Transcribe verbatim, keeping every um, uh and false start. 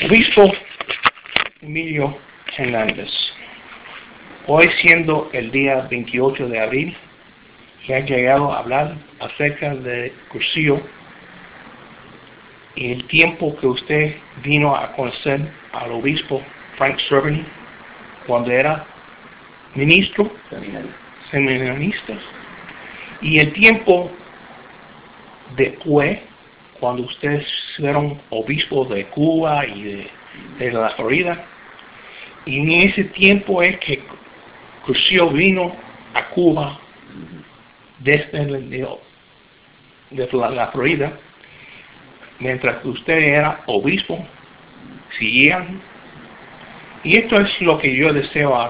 Obispo Emilio Hernández, hoy siendo el día veintiocho de abril, he llegado a hablar acerca de Cursillo y el tiempo que usted vino a conocer al obispo Frank Cerveny cuando era ministro seminarista, y el tiempo después cuando ustedes fueron obispos de Cuba y de, de la Florida. Y en ese tiempo es que Cursillo vino a Cuba desde el, de, de la, la Florida, mientras que usted era obispo, seguían. Y esto es lo que yo deseo